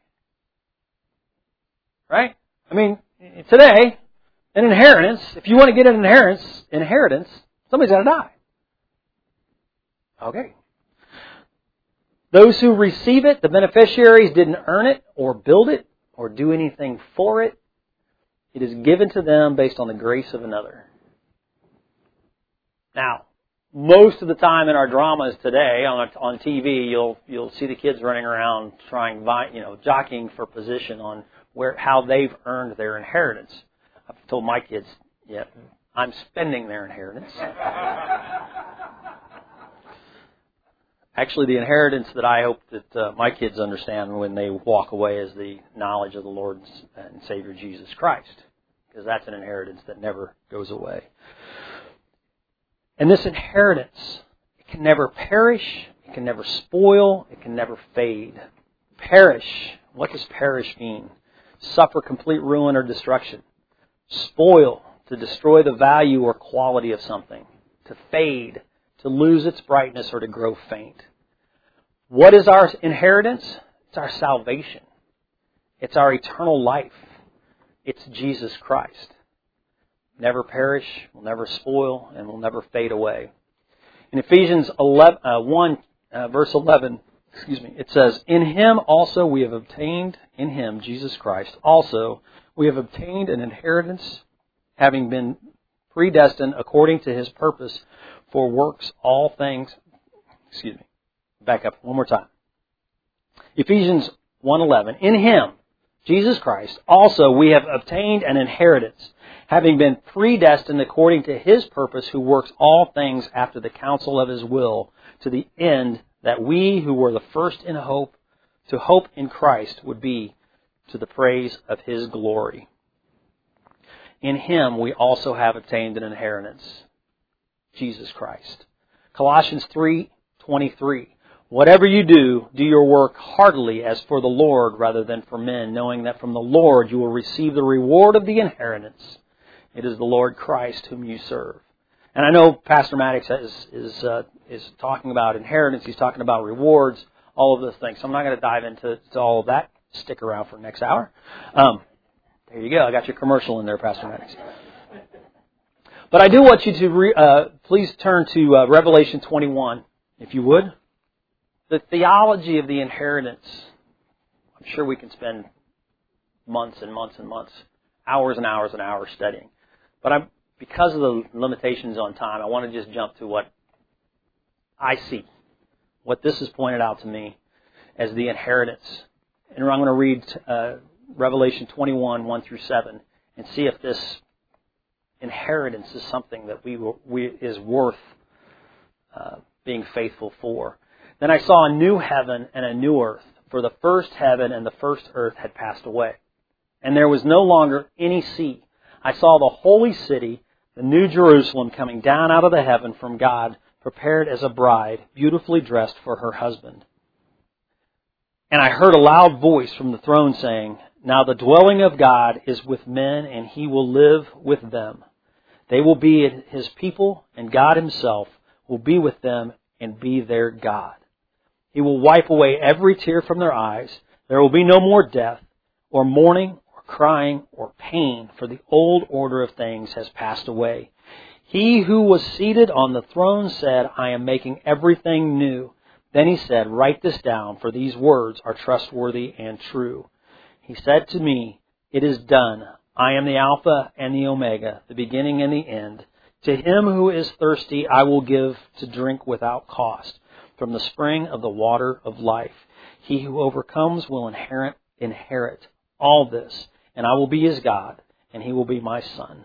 Right? I mean, today, an inheritance, if you want to get an inheritance, inheritance, somebody's got to die. Okay. Those who receive it, the beneficiaries, didn't earn it or build it or do anything for it. It is given to them based on the grace of another. Now, most of the time in our dramas today on on T V, you'll you'll see the kids running around trying, you know, jockeying for position on where how they've earned their inheritance. I've told my kids, yeah, I'm spending their inheritance. Actually, the inheritance that I hope that uh, my kids understand when they walk away is the knowledge of the Lord and Savior Jesus Christ, because that's an inheritance that never goes away. And this inheritance, it can never perish, it can never spoil, it can never fade. Perish, what does perish mean? Suffer complete ruin or destruction. Spoil, to destroy the value or quality of something. To fade, to lose its brightness or to grow faint. What is our inheritance? It's our salvation. It's our eternal life. It's Jesus Christ. Never perish, will never spoil, and will never fade away. In Ephesians eleven, uh, one, uh, verse eleven, excuse me, it says, "In Him also we have obtained, in Him, Jesus Christ, also we have obtained an inheritance, having been predestined according to His purpose for works all things," excuse me, back up one more time. Ephesians one eleven, "In Him, Jesus Christ, also we have obtained an inheritance, having been predestined according to His purpose, who works all things after the counsel of His will, to the end that we who were the first in hope, to hope in Christ, would be to the praise of His glory." In Him we also have obtained an inheritance, Jesus Christ. Colossians three twenty-three, "Whatever you do, do your work heartily as for the Lord rather than for men, knowing that from the Lord you will receive the reward of the inheritance. It is the Lord Christ whom you serve." And I know Pastor Maddox is is, uh, is talking about inheritance. He's talking about rewards, all of those things. So I'm not going to dive into to all of that. Stick around for next hour. Um, there you go. I got your commercial in there, Pastor Maddox. But I do want you to re, uh, please turn to uh, Revelation twenty-one, if you would. The theology of the inheritance, I'm sure we can spend months and months and months, hours and hours and hours studying. But I'm, because of the limitations on time, I want to just jump to what I see, what this has pointed out to me as the inheritance. And I'm going to read uh, Revelation twenty-one, one through seven, and see if this inheritance is something that we, will, we is worth uh, being faithful for. "Then I saw a new heaven and a new earth, for the first heaven and the first earth had passed away, and there was no longer any sea. I saw the holy city, the new Jerusalem, coming down out of the heaven from God, prepared as a bride, beautifully dressed for her husband. And I heard a loud voice from the throne saying, 'Now the dwelling of God is with men, and He will live with them. They will be His people, and God Himself will be with them and be their God. He will wipe away every tear from their eyes. There will be no more death, or mourning, or crying, or pain, for the old order of things has passed away.' He who was seated on the throne said, 'I am making everything new.' Then He said, 'Write this down, for these words are trustworthy and true.' He said to me, 'It is done. I am the Alpha and the Omega, the beginning and the end. To him who is thirsty I will give to drink without cost from the spring of the water of life. He who overcomes will inherit, inherit all this, and I will be his God, and he will be my son.'"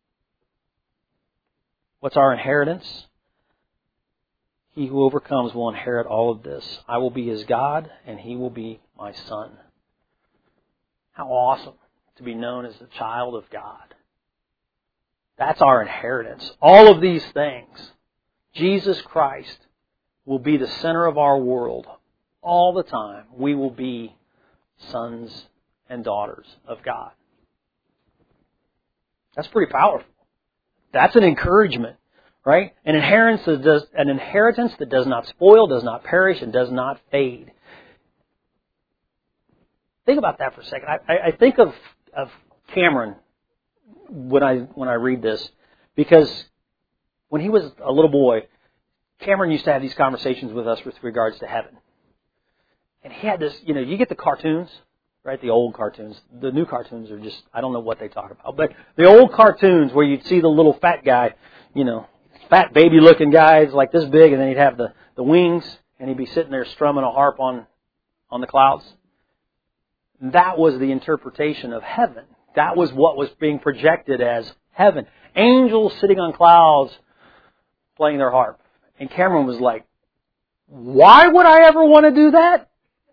What's our inheritance? He who overcomes will inherit all of this. I will be his God, and he will be my son. How awesome to be known as the child of God. That's our inheritance. All of these things. Jesus Christ will be the center of our world all the time. We will be sons and daughters of God. That's pretty powerful. That's an encouragement, right? An inheritance that does, an inheritance that does not spoil, does not perish, and does not fade. Think about that for a second. I, I think of, of Cameron when I when I read this, because when he was a little boy, Cameron used to have these conversations with us with regards to heaven. And he had this, you know, you get the cartoons, right? The old cartoons. The new cartoons are just, I don't know what they talk about. But the old cartoons where you'd see the little fat guy, you know, fat baby-looking guys like this big, and then he'd have the, the wings, and he'd be sitting there strumming a harp on, on the clouds. That was the interpretation of heaven. That was what was being projected as heaven. Angels sitting on clouds playing their harp. And Cameron was like, why would I ever want to do that?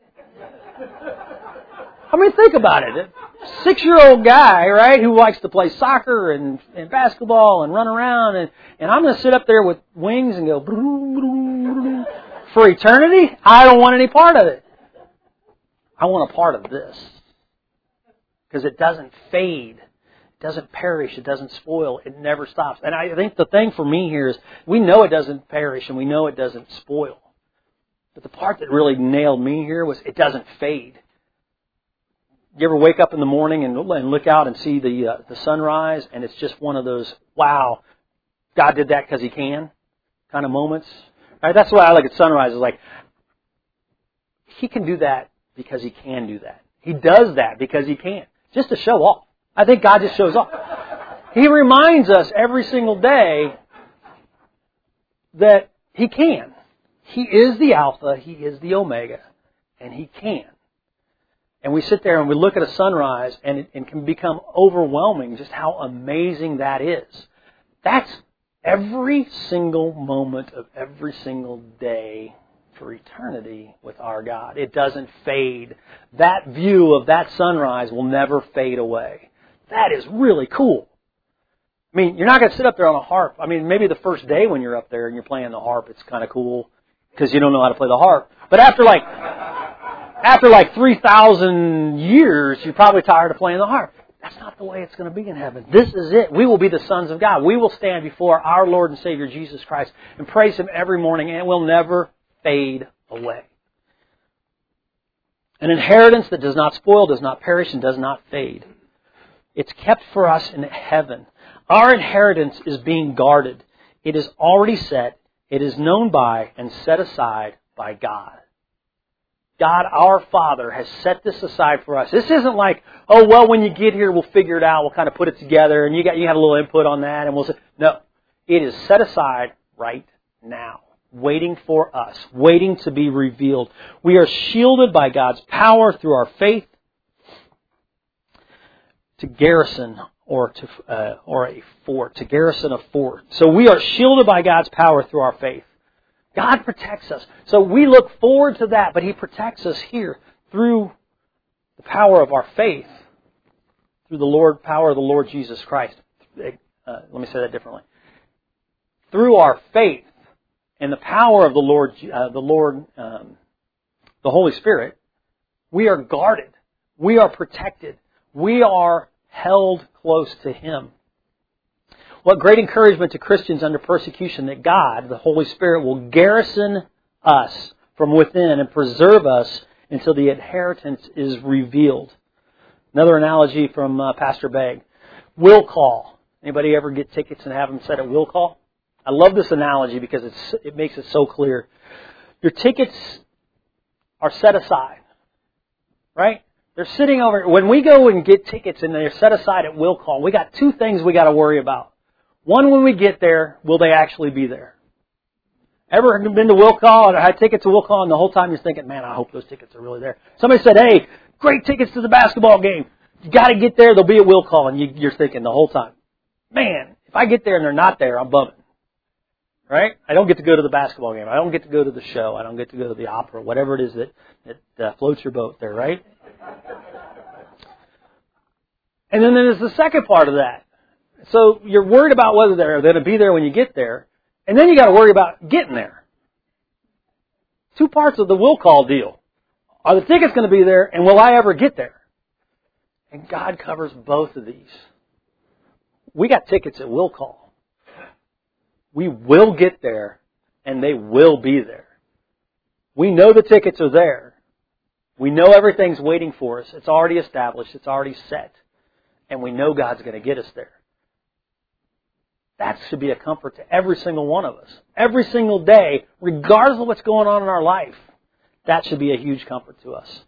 I mean, think about it. A six-year-old guy, right, who likes to play soccer and, and basketball and run around, and, and I'm going to sit up there with wings and go for eternity? I don't want any part of it. I want a part of this. Because it doesn't fade. It doesn't perish. It doesn't spoil. It never stops. And I think the thing for me here is we know it doesn't perish and we know it doesn't spoil. But the part that really nailed me here was it doesn't fade. You ever wake up in the morning and, and look out and see the uh, the sunrise, and it's just one of those, wow, God did that because He can kind of moments? Right? That's why I look at sunrise. Is like, He can do that because He can do that. He does that because He can. Just to show off. I think God just shows off. He reminds us every single day that He can. He is the Alpha, He is the Omega, and He can. And we sit there and we look at a sunrise, and it, it can become overwhelming just how amazing that is. That's every single moment of every single day for eternity with our God. It doesn't fade. That view of that sunrise will never fade away. That is really cool. I mean, you're not going to sit up there on a harp. I mean, maybe the first day when you're up there and you're playing the harp, it's kind of cool because you don't know how to play the harp. But after like after like three thousand years, you're probably tired of playing the harp. That's not the way it's going to be in heaven. This is it. We will be the sons of God. We will stand before our Lord and Savior Jesus Christ and praise Him every morning, and it will never fade away. An inheritance that does not spoil, does not perish, and does not fade. It's kept for us in heaven. Our inheritance is being guarded. It is already set. It is known by and set aside by God. God, our Father, has set this aside for us. This isn't like, oh, well, when you get here, we'll figure it out. We'll kind of put it together, and you got you have a little input on that, and we'll say, no. It is set aside right now, waiting for us, waiting to be revealed. We are shielded by God's power through our faith to garrison or to uh, or a fort, to garrison a fort. So we are shielded by God's power through our faith. God protects us. So we look forward to that, but He protects us here through the power of our faith, through the Lord power of the Lord Jesus Christ. Uh, let me say that differently. Through our faith and the power of the Lord, uh, the Lord, um, the Holy Spirit, we are guarded. We are protected. We are held close to Him. What great encouragement to Christians under persecution that God, the Holy Spirit, will garrison us from within and preserve us until the inheritance is revealed. Another analogy from uh, Pastor Begg. Will call. Anybody ever get tickets and have them set at will call? I love this analogy because it's, it makes it so clear. Your tickets are set aside, right? They're sitting over. When we go and get tickets and they're set aside at will call, we got two things we got to worry about. One, when we get there, will they actually be there? Ever been to will call or had tickets to will call and the whole time you're thinking, man, I hope those tickets are really there. Somebody said, hey, great tickets to the basketball game. You got to get there. They'll be at will call. And you, you're thinking the whole time, man, if I get there and they're not there, I'm bumming. Right? I don't get to go to the basketball game. I don't get to go to the show. I don't get to go to the opera, whatever it is that, that uh, floats your boat there, right? And then there's the second part of that. So you're worried about whether they're going to be there when you get there, and then you got to worry about getting there. Two parts of the will call deal. Are the tickets going to be there, and will I ever get there? And God covers both of these. We got tickets at will call. We will get there, and they will be there. We know the tickets are there. We know everything's waiting for us. It's already established. It's already set. And we know God's going to get us there. That should be a comfort to every single one of us. Every single day, regardless of what's going on in our life, that should be a huge comfort to us.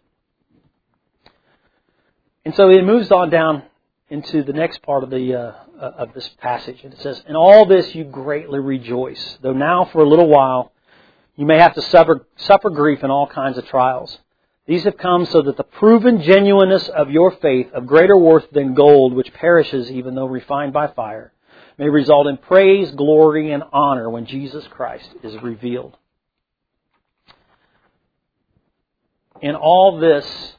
And so it moves on down into the next part of the uh, of this passage. And it says, in all this you greatly rejoice, though now for a little while you may have to suffer, suffer grief in all kinds of trials. These have come so that the proven genuineness of your faith, of greater worth than gold, which perishes even though refined by fire, may result in praise, glory, and honor when Jesus Christ is revealed. In all this,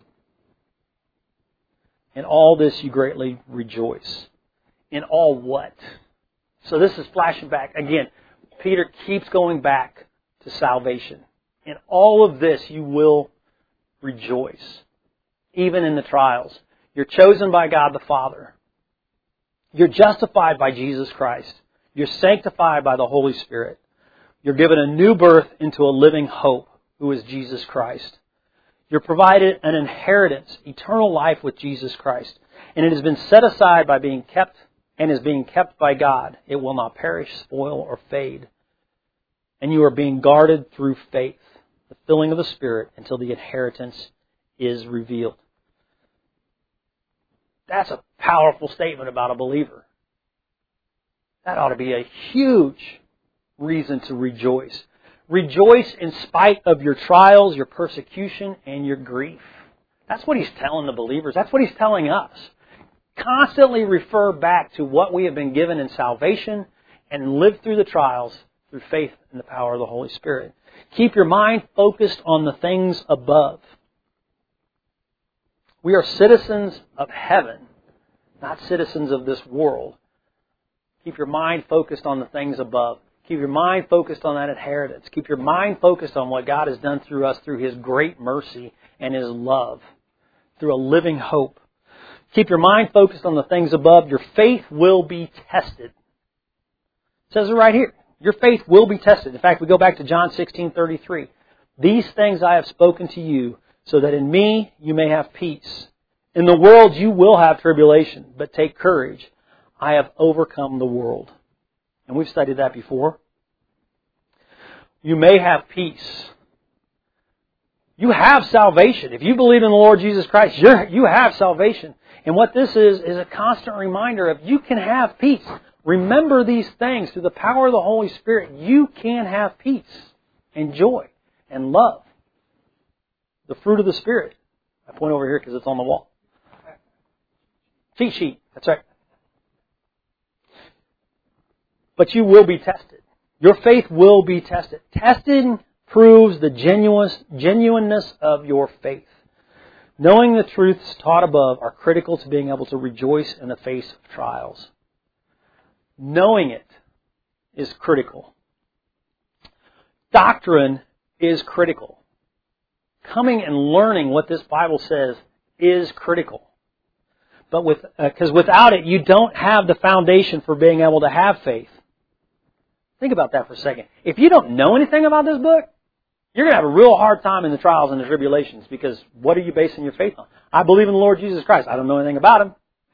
in all this you greatly rejoice. In all what? So this is flashing back. Again, Peter keeps going back to salvation. In all of this you will rejoice. Even in the trials. You're chosen by God the Father. You're justified by Jesus Christ. You're sanctified by the Holy Spirit. You're given a new birth into a living hope, who is Jesus Christ. You're provided an inheritance, eternal life with Jesus Christ. And it has been set aside by being kept and is being kept by God. It will not perish, spoil, or fade. And you are being guarded through faith, the filling of the Spirit, until the inheritance is revealed. That's a powerful statement about a believer. That ought to be a huge reason to rejoice. Rejoice in spite of your trials, your persecution, and your grief. That's what he's telling the believers. That's what he's telling us. Constantly refer back to what we have been given in salvation and live through the trials through faith in the power of the Holy Spirit. Keep your mind focused on the things above. We are citizens of heaven, not citizens of this world. Keep your mind focused on the things above. Keep your mind focused on that inheritance. Keep your mind focused on what God has done through us through His great mercy and His love, through a living hope. Keep your mind focused on the things above. Your faith will be tested. It says it right here. Your faith will be tested. In fact, we go back to John sixteen thirty-three. These things I have spoken to you, so that in me you may have peace. In the world you will have tribulation, but take courage. I have overcome the world. And we've studied that before. You may have peace. You have salvation. If you believe in the Lord Jesus Christ, you're, you have salvation. And what this is, is a constant reminder of you can have peace. Remember these things. Through the power of the Holy Spirit, you can have peace and joy and love. The fruit of the Spirit. I point over here because it's on the wall. Cheat sheet. That's right. But you will be tested. Your faith will be tested. Testing proves the genuineness of your faith. Knowing the truths taught above are critical to being able to rejoice in the face of trials. Knowing it is critical. Doctrine is critical. Coming and learning what this Bible says is critical. But with, because uh, without it, you don't have the foundation for being able to have faith. Think about that for a second. If you don't know anything about this book, you're going to have a real hard time in the trials and the tribulations, because what are you basing your faith on? I believe in the Lord Jesus Christ. I don't know anything about Him.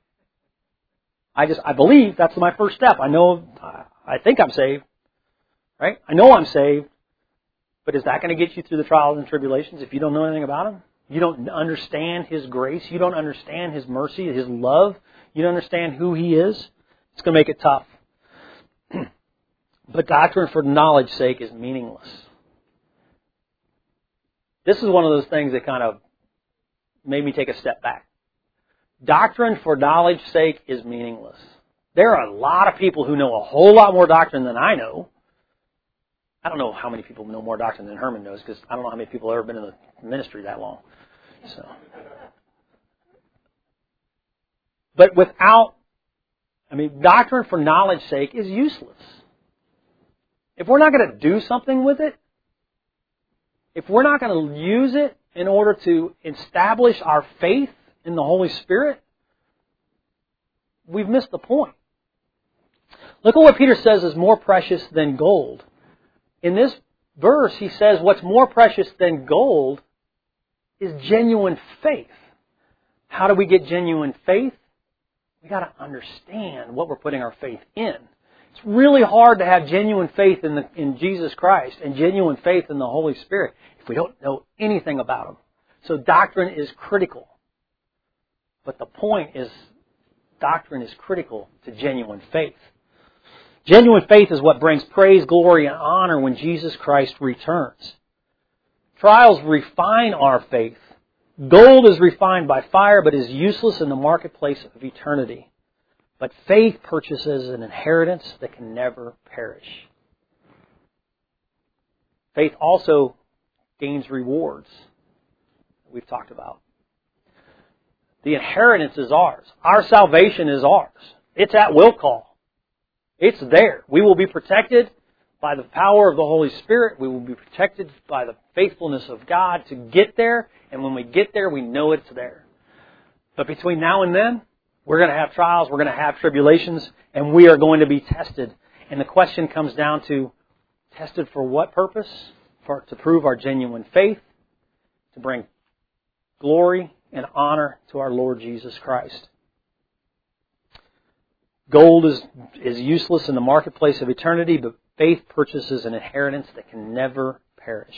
I just, I believe. That's my first step. I know, I think I'm saved. Right? I know I'm saved. But is that going to get you through the trials and tribulations if you don't know anything about Him? You don't understand His grace. You don't understand His mercy, His love. You don't understand who He is. It's going to make it tough. But doctrine for knowledge's sake is meaningless. This is one of those things that kind of made me take a step back. Doctrine for knowledge's sake is meaningless. There are a lot of people who know a whole lot more doctrine than I know. I don't know how many people know more doctrine than Herman knows, because I don't know how many people have ever been in the ministry that long. So, but without, I mean, doctrine for knowledge's sake is useless. If we're not going to do something with it, if we're not going to use it in order to establish our faith in the Holy Spirit, we've missed the point. Look at what Peter says is more precious than gold. In this verse, he says what's more precious than gold is genuine faith. How do we get genuine faith? We've got to understand what we're putting our faith in. It's really hard to have genuine faith in, the, in Jesus Christ and genuine faith in the Holy Spirit if we don't know anything about Him. So doctrine is critical. But the point is, doctrine is critical to genuine faith. Genuine faith is what brings praise, glory, and honor when Jesus Christ returns. Trials refine our faith. Gold is refined by fire, but is useless in the marketplace of eternity. But faith purchases an inheritance that can never perish. Faith also gains rewards that we've talked about. The inheritance is ours. Our salvation is ours. It's at will call. It's there. We will be protected by the power of the Holy Spirit. We will be protected by the faithfulness of God to get there. And when we get there, we know it's there. But between now and then, we're going to have trials, we're going to have tribulations, and we are going to be tested. And the question comes down to, tested for what purpose? For to prove our genuine faith, to bring glory and honor to our Lord Jesus Christ. Gold is, is useless in the marketplace of eternity, but faith purchases an inheritance that can never perish.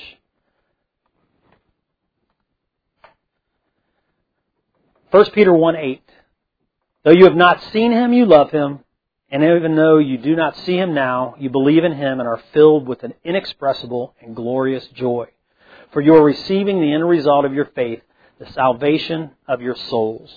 First Peter one eight. Though you have not seen Him, you love Him. And even though you do not see Him now, you believe in Him and are filled with an inexpressible and glorious joy. For you are receiving the end result of your faith, the salvation of your souls.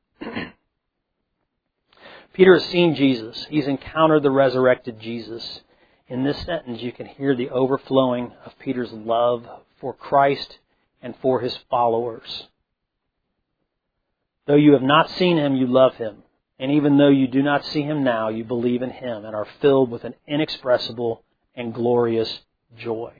Peter has seen Jesus. He's encountered the resurrected Jesus. In this sentence, you can hear the overflowing of Peter's love for Christ and for His followers. Though you have not seen Him, you love Him. And even though you do not see Him now, you believe in Him and are filled with an inexpressible and glorious joy.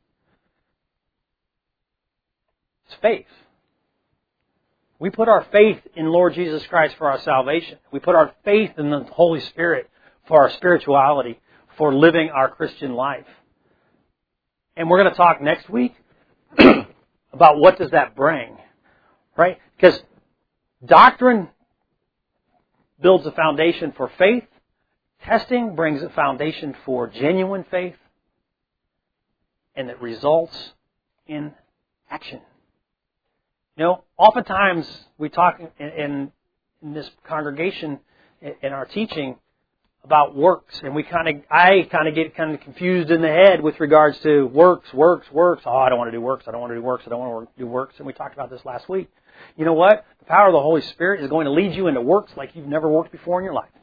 It's faith. We put our faith in Lord Jesus Christ for our salvation. We put our faith in the Holy Spirit for our spirituality, for living our Christian life. And we're going to talk next week about what does that bring, right? Because doctrine builds a foundation for faith. Testing brings a foundation for genuine faith. And it results in action. You know, oftentimes we talk in, in, in this congregation, in, in our teaching, about works. And we kind of, I kind of get kind of confused in the head with regards to works, works, works. Oh, I don't want to do works. I don't want to do works. I don't want to do works. And we talked about this last week. You know what? The power of the Holy Spirit is going to lead you into works like you've never worked before in your life.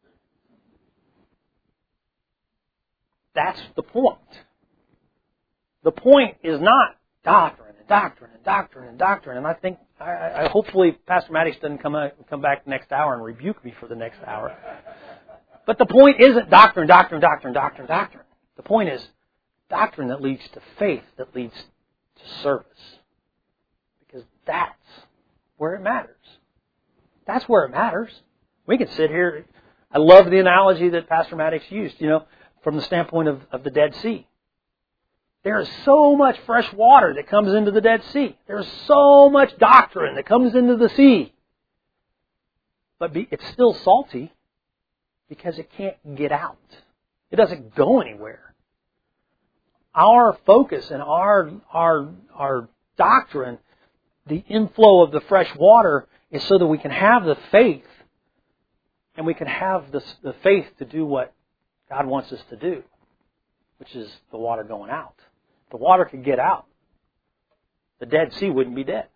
That's the point. The point is not doctrine and doctrine and doctrine and doctrine. And I think, I, I hopefully Pastor Maddox doesn't come out, come back next hour and rebuke me for the next hour. But the point isn't doctrine, doctrine, doctrine, doctrine, doctrine. The point is doctrine that leads to faith, that leads to service. Because that's where it matters. That's where it matters. We can sit here. I love the analogy that Pastor Maddox used, you know, from the standpoint of, of the Dead Sea. There is so much fresh water that comes into the Dead Sea. There's so much doctrine that comes into the sea. But be, it's still salty because it can't get out. It doesn't go anywhere. Our focus and our, our, our doctrine, the inflow of the fresh water, is so that we can have the faith and we can have the, the faith to do what God wants us to do, which is the water going out. The water could get out. The Dead Sea wouldn't be dead.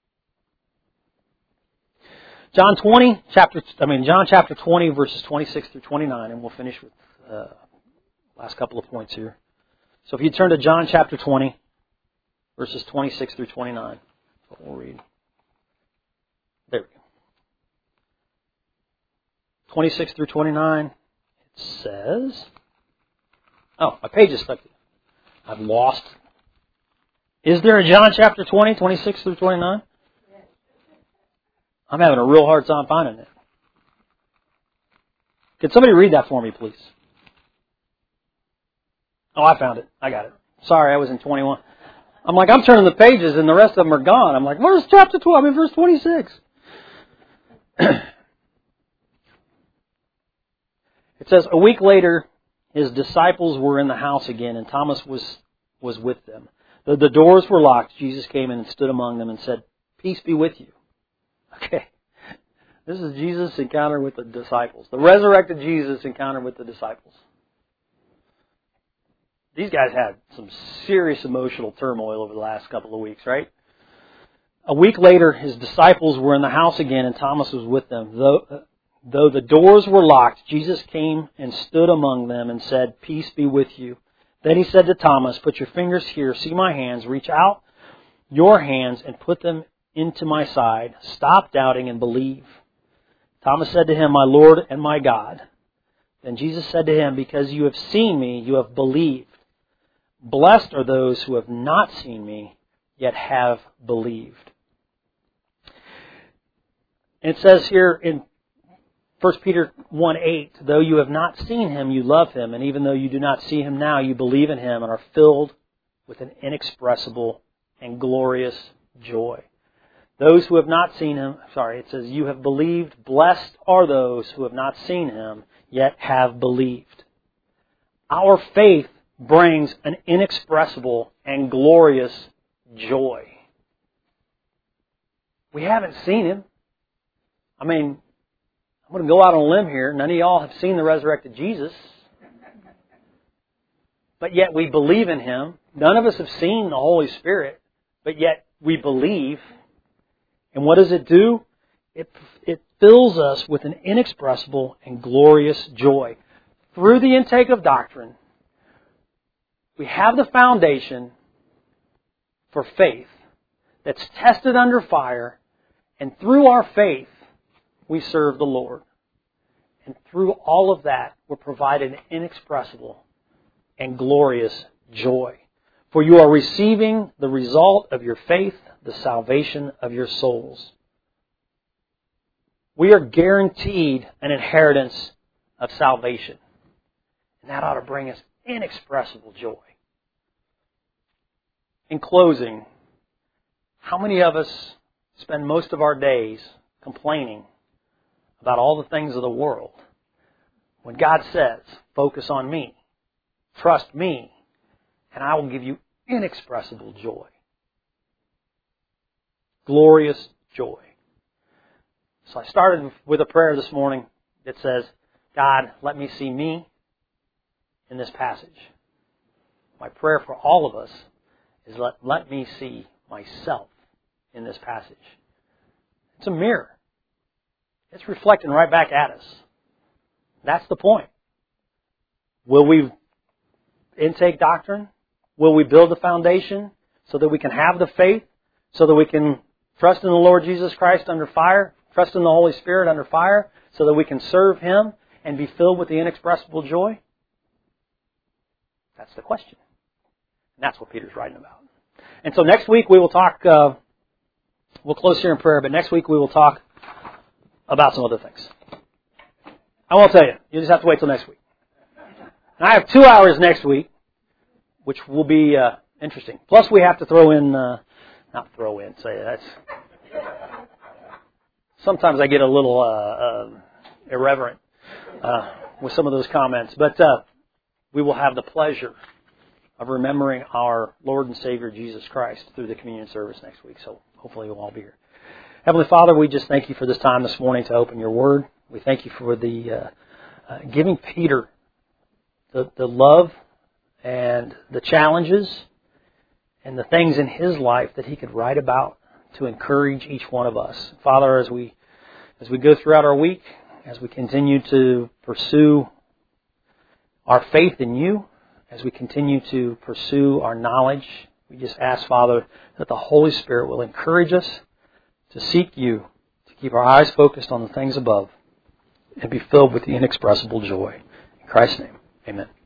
John twenty, chapter, I mean John chapter twenty, verses twenty-six through twenty-nine, and we'll finish with uh, last couple of points here. So if you turn to John chapter twenty, verses twenty-six through twenty-nine, that's what we'll read. There we go. twenty-six through twenty-nine, it says, oh, my page is stuck. I've lost. Is there a John chapter twenty, twenty-six through twenty-nine? I'm having a real hard time finding it. Could somebody read that for me, please? Oh, I found it. I got it. Sorry, I was in twenty-one. I'm like, I'm turning the pages and the rest of them are gone. I'm like, where's chapter twelve? I'm in verse twenty-six. It says, a week later, His disciples were in the house again, and Thomas was, was with them. Though the doors were locked, Jesus came in and stood among them and said, peace be with you. Okay. This is Jesus' encounter with the disciples. The resurrected Jesus encounter with the disciples. These guys had some serious emotional turmoil over the last couple of weeks, right? A week later, His disciples were in the house again, and Thomas was with them. Though, though the doors were locked, Jesus came and stood among them and said, peace be with you. Then He said to Thomas, put your fingers here, see my hands, reach out your hands and put them into my side. Stop doubting and believe. Thomas said to Him, my Lord and my God. Then Jesus said to him, because you have seen me, you have believed. Blessed are those who have not seen me, yet have believed. And it says here in First Peter one eight, though you have not seen Him, you love Him. And even though you do not see Him now, you believe in Him and are filled with an inexpressible and glorious joy. Those who have not seen Him, sorry, it says, you have believed. Blessed are those who have not seen Him, yet have believed. Our faith brings an inexpressible and glorious joy. We haven't seen Him. I mean, I'm going to go out on a limb here. None of y'all have seen the resurrected Jesus. But yet we believe in Him. None of us have seen the Holy Spirit. But yet we believe. And what does it do? It, it fills us with an inexpressible and glorious joy. Through the intake of doctrine, we have the foundation for faith that's tested under fire. And through our faith, we serve the Lord. And through all of that, we're provided an inexpressible and glorious joy. For you are receiving the result of your faith, the salvation of your souls. We are guaranteed an inheritance of salvation. And that ought to bring us inexpressible joy. In closing, how many of us spend most of our days complaining about all the things of the world when God says, focus on me, trust me, and I will give you inexpressible joy. Glorious joy. So I started with a prayer this morning that says, God, let me see me in this passage. My prayer for all of us is let, let me see myself in this passage. It's a mirror. It's reflecting right back at us. That's the point. Will we intake doctrine? Will we build the foundation so that we can have the faith, so that we can trust in the Lord Jesus Christ under fire, trust in the Holy Spirit under fire, so that we can serve Him and be filled with the inexpressible joy? That's the question. And that's what Peter's writing about. And so next week we will talk, uh, we'll close here in prayer, but next week we will talk about some other things. I won't tell you. You just have to wait till next week. And I have two hours next week, which will be uh, interesting. Plus we have to throw in, uh, not throw in, say that's, sometimes I get a little uh, uh, irreverent uh, with some of those comments. But uh, we will have the pleasure of remembering our Lord and Savior Jesus Christ through the communion service next week. So hopefully you'll all be here. Heavenly Father, we just thank you for this time this morning to open your Word. We thank you for the uh, uh, giving Peter the, the love and the challenges and the things in his life that he could write about to encourage each one of us. Father, as we as we go throughout our week, as we continue to pursue our faith in you, as we continue to pursue our knowledge, we just ask, Father, that the Holy Spirit will encourage us to seek you, to keep our eyes focused on the things above, and be filled with the inexpressible joy. In Christ's name, amen.